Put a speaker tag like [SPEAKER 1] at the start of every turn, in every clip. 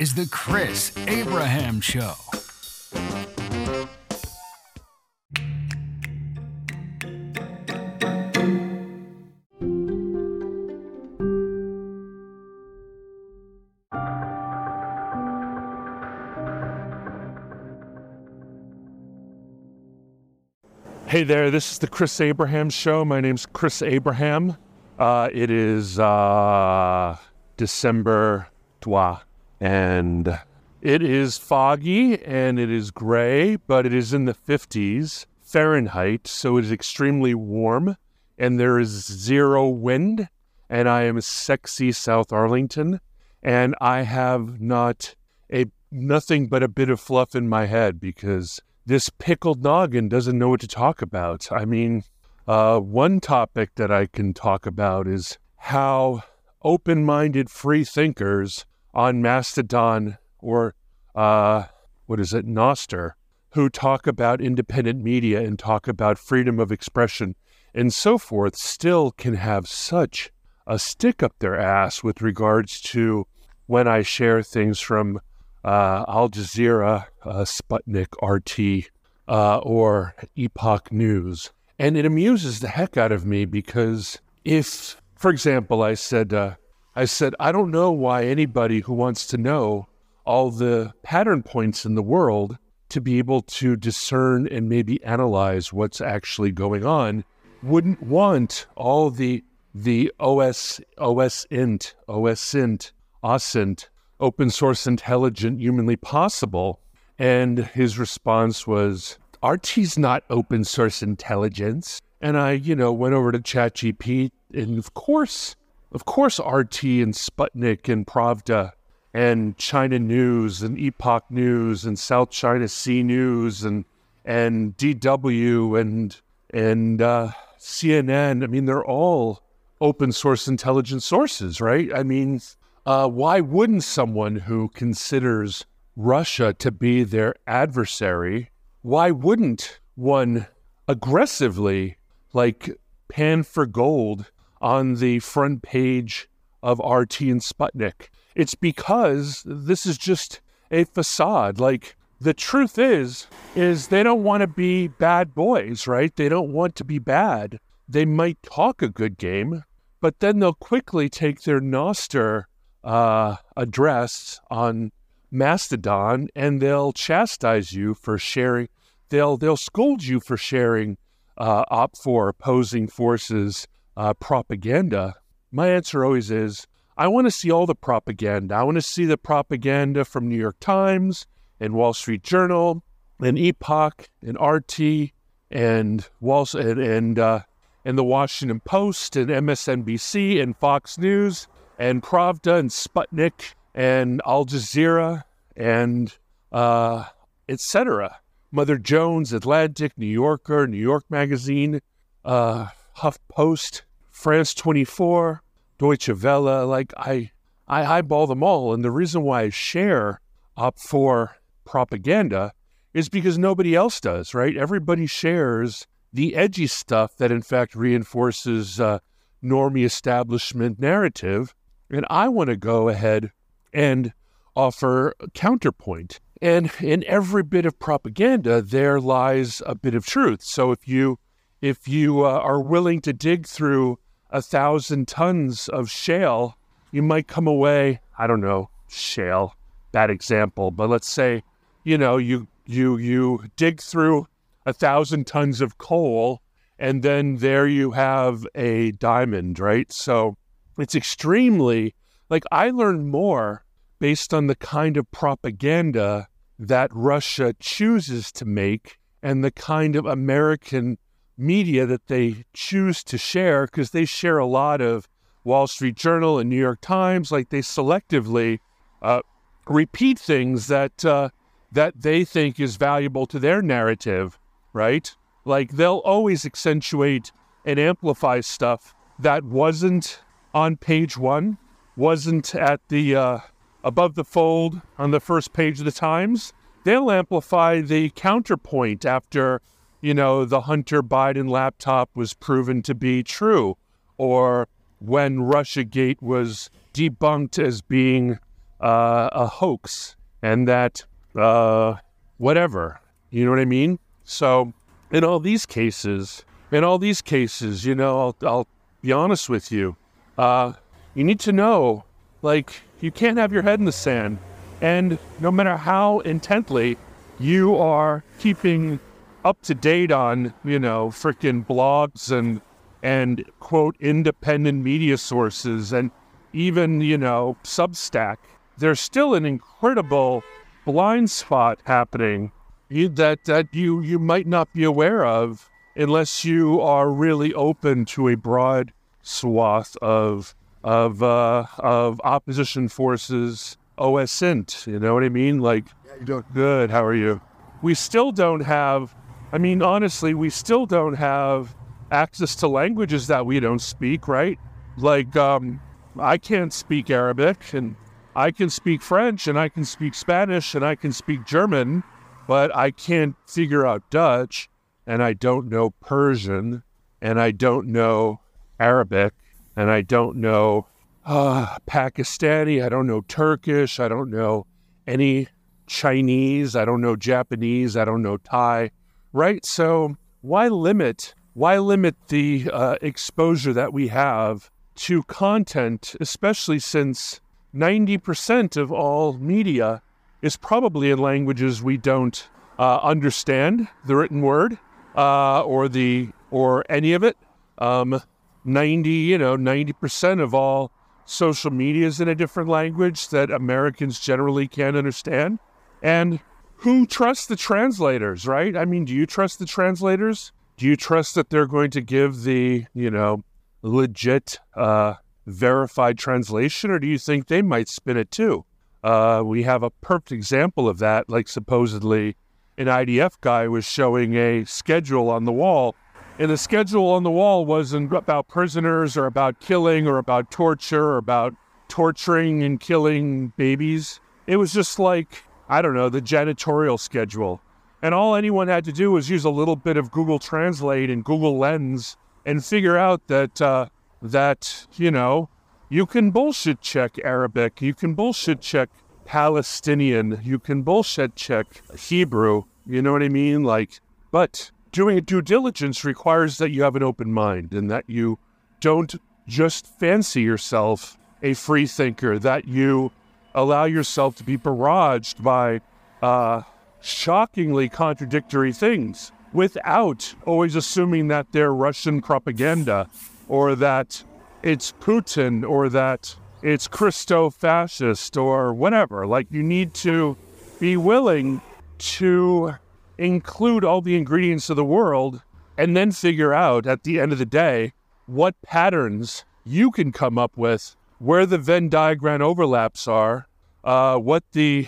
[SPEAKER 1] is the Chris Abraham Show.
[SPEAKER 2] Hey there, this is the Chris Abraham Show. My name's Chris Abraham. It is December 3, and it is foggy and it is gray, but it is in the 50s Fahrenheit, so it is extremely warm, and there is zero wind, and I am sexy South Arlington, and I have nothing but a bit of fluff in my head because this pickled noggin doesn't know what to talk about. I mean, one topic that I can talk about is how open-minded free thinkers on Mastodon or, Nostr, who talk about independent media and talk about freedom of expression and so forth, still can have such a stick up their ass with regards to when I share things from Al Jazeera, Sputnik, RT, or Epoch News. And it amuses the heck out of me because if, for example, I said, I don't know why anybody who wants to know all the pattern points in the world to be able to discern and maybe analyze what's actually going on wouldn't want all the OSINT, open source intelligent, humanly possible. And his response was, RT's not open source intelligence. And I, went over to ChatGPT, and of course RT and Sputnik and Pravda and China News and Epoch News and South China Sea News and DW and CNN. I mean, they're all open source intelligence sources, right? I mean, why wouldn't someone who considers Russia to be their adversary, why wouldn't one aggressively, pan for gold on the front page of RT and Sputnik? It's because this is just a facade. The truth is they don't want to be bad boys, right? They don't want to be bad. They might talk a good game, but then they'll quickly take their Nostr address on Mastodon and they'll chastise you for sharing. They'll scold you for sharing OPFOR, opposing forces, propaganda. My answer always is, I want to see all the propaganda. I want to see the propaganda from New York Times and Wall Street Journal and Epoch and RT and the Washington Post and MSNBC and Fox News and Pravda and Sputnik and Al Jazeera and etc. Mother Jones, Atlantic, New Yorker, New York Magazine, HuffPost, France 24, Deutsche Welle. I eyeball them all. And the reason why I share OPFOR propaganda is because nobody else does, right? Everybody shares the edgy stuff that in fact reinforces normie establishment narrative. And I want to go ahead and offer a counterpoint. And in every bit of propaganda, there lies a bit of truth. So if you are willing to dig through 1,000 tons of shale, you might come away, I don't know, shale, bad example, but let's say, you dig through 1,000 tons of coal, and then there you have a diamond, right? So it's extremely, I learned more based on the kind of propaganda that Russia chooses to make and the kind of American media that they choose to share, because they share a lot of Wall Street Journal and New York Times. They selectively repeat things that they think is valuable to their narrative, right? They'll always accentuate and amplify stuff that wasn't on page one, wasn't at the above the fold on the first page of the Times. They'll amplify the counterpoint after, the Hunter Biden laptop was proven to be true, or when Russiagate was debunked as being a hoax and that whatever, you know what I mean? So in all these cases, you know, I'll be honest with you. You need to know, like, you can't have your head in the sand. And no matter how intently you are keeping up to date on, you know, freaking blogs and quote, independent media sources and even, you know, Substack, there's still an incredible blind spot happening that you might not be aware of unless you are really open to a broad swath of opposition forces OSINT. You know what I mean? Like,
[SPEAKER 3] Yeah, you don't.
[SPEAKER 2] good. How are you? We still don't have. I mean, honestly, we still don't have access to languages that we don't speak. Right? Like, I can't speak Arabic, and I can speak French, and I can speak Spanish, and I can speak German, but I can't figure out Dutch, and I don't know Persian, and I don't know Arabic, and I don't know Pakistani, I don't know Turkish, I don't know any Chinese, I don't know Japanese, I don't know Thai, right? So why limit the exposure that we have to content, especially since 90% of all media is probably in languages we don't understand, the written word, or any of it. 90% of all social media is in a different language that Americans generally can't understand. And who trusts the translators, right? I mean, do you trust the translators? Do you trust that they're going to give the, you know, legit, verified translation, or do you think they might spin it too? We have a perfect example of that, like supposedly an IDF guy was showing a schedule on the wall, and the schedule on the wall wasn't about prisoners or about killing or about torture or about torturing and killing babies. It was just like, I don't know, the janitorial schedule. And all anyone had to do was use a little bit of Google Translate and Google Lens and figure out that, you know, you can bullshit check Arabic, you can bullshit check Palestinian, you can bullshit check Hebrew, you know what I mean? Like, but doing a due diligence requires that you have an open mind and that you don't just fancy yourself a free thinker, that you allow yourself to be barraged by shockingly contradictory things without always assuming that they're Russian propaganda or that it's Putin or that it's Christo-fascist or whatever. Like, you need to be willing to include all the ingredients of the world and then figure out at the end of the day what patterns you can come up with, where the Venn diagram overlaps are, what the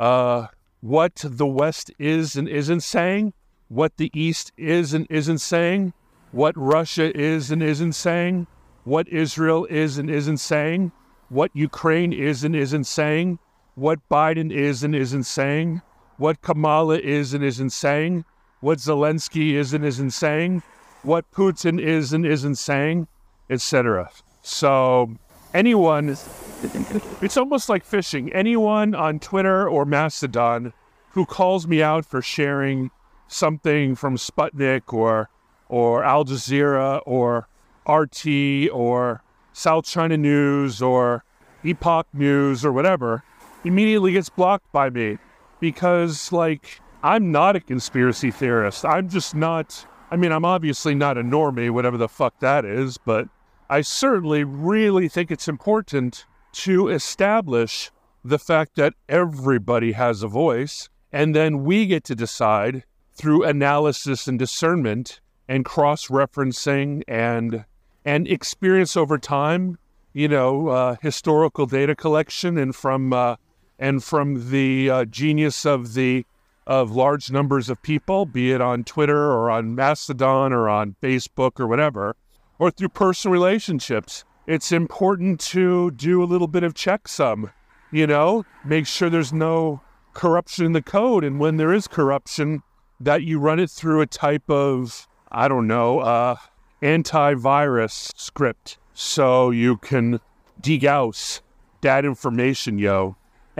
[SPEAKER 2] West is and isn't saying, what the East is and isn't saying, what Russia is and isn't saying, what Israel is and isn't saying, what Ukraine is and isn't saying, what Biden is and isn't saying, what Kamala is and isn't saying, what Zelensky is and isn't saying, what Putin is and isn't saying, etc. So anyone, it's almost like fishing. Anyone on Twitter or Mastodon who calls me out for sharing something from Sputnik or Al Jazeera or RT or South China News or Epoch News or whatever immediately gets blocked by me because, like, I'm not a conspiracy theorist. I'm just not, I mean, I'm obviously not a normie, whatever the fuck that is, but I certainly really think it's important to establish the fact that everybody has a voice, and then we get to decide through analysis and discernment and cross-referencing and experience over time, you know, historical data collection and from the genius of large numbers of people, be it on Twitter or on Mastodon or on Facebook or whatever, or through personal relationships. It's important to do a little bit of checksum, you know, make sure there's no corruption in the code. And when there is corruption, that you run it through a type of, I don't know, antivirus script so you can degauss that information, yo.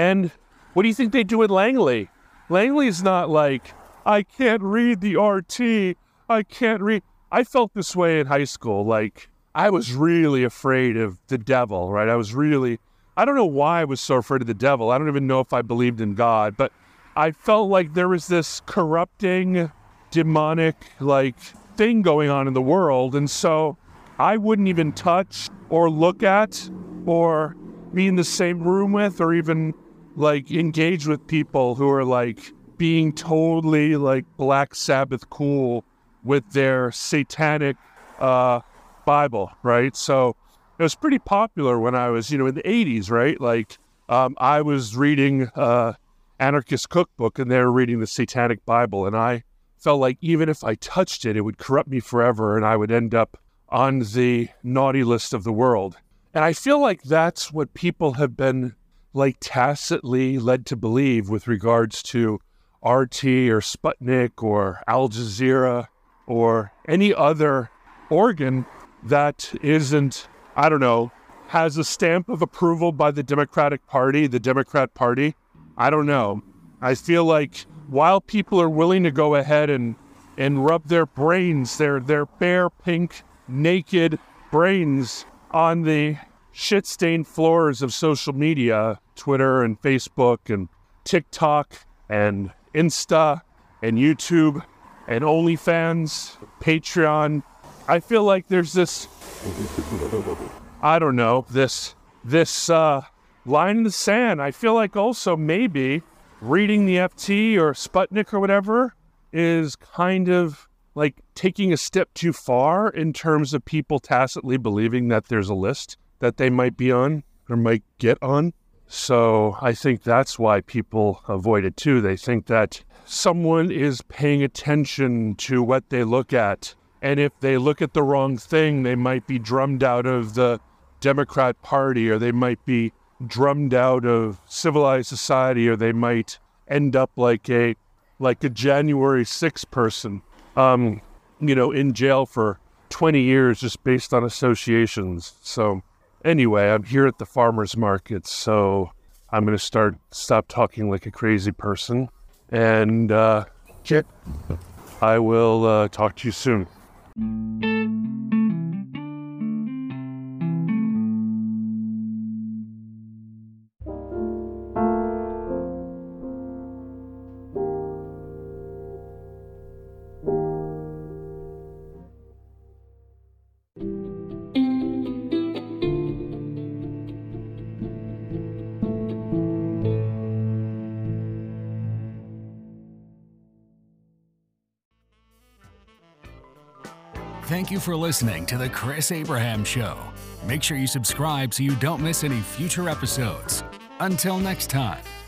[SPEAKER 2] And what do you think they do with Langley? Langley's not like, I can't read the RT. I can't read. I felt this way in high school. Like, I was really afraid of the devil, right? I don't know why I was so afraid of the devil. I don't even know if I believed in God, but I felt like there was this corrupting, demonic, like, thing going on in the world. And so I wouldn't even touch or look at or be in the same room with or even, like, engage with people who are, like, being totally, like, Black Sabbath cool with their satanic Bible, right? So it was pretty popular when I was, in the 80s, right? Like, I was reading Anarchist Cookbook, and they were reading the Satanic Bible, and I felt like even if I touched it, it would corrupt me forever, and I would end up on the naughty list of the world. And I feel like that's what people have been, like, tacitly led to believe with regards to RT or Sputnik or Al Jazeera or any other organ that isn't, I don't know, has a stamp of approval by the Democratic Party, the Democrat Party. I don't know. I feel like while people are willing to go ahead and rub their brains, their bare, pink, naked brains on the shit-stained floors of social media, Twitter and Facebook and TikTok and Insta and YouTube and OnlyFans, Patreon, I feel like there's this, I don't know, this line in the sand. I feel like also maybe reading the FT or Sputnik or whatever is kind of like taking a step too far in terms of people tacitly believing that there's a list that they might be on or might get on. So I think that's why people avoid it too. They think that someone is paying attention to what they look at. And if they look at the wrong thing, they might be drummed out of the Democrat Party, or they might be drummed out of civilized society, or they might end up like a January 6th person, in jail for 20 years just based on associations. So anyway, I'm here at the farmer's market, so I'm going to stop talking like a crazy person. And I will talk to you soon.
[SPEAKER 1] Thank you for listening to The Chris Abraham Show. Make sure you subscribe so you don't miss any future episodes. Until next time.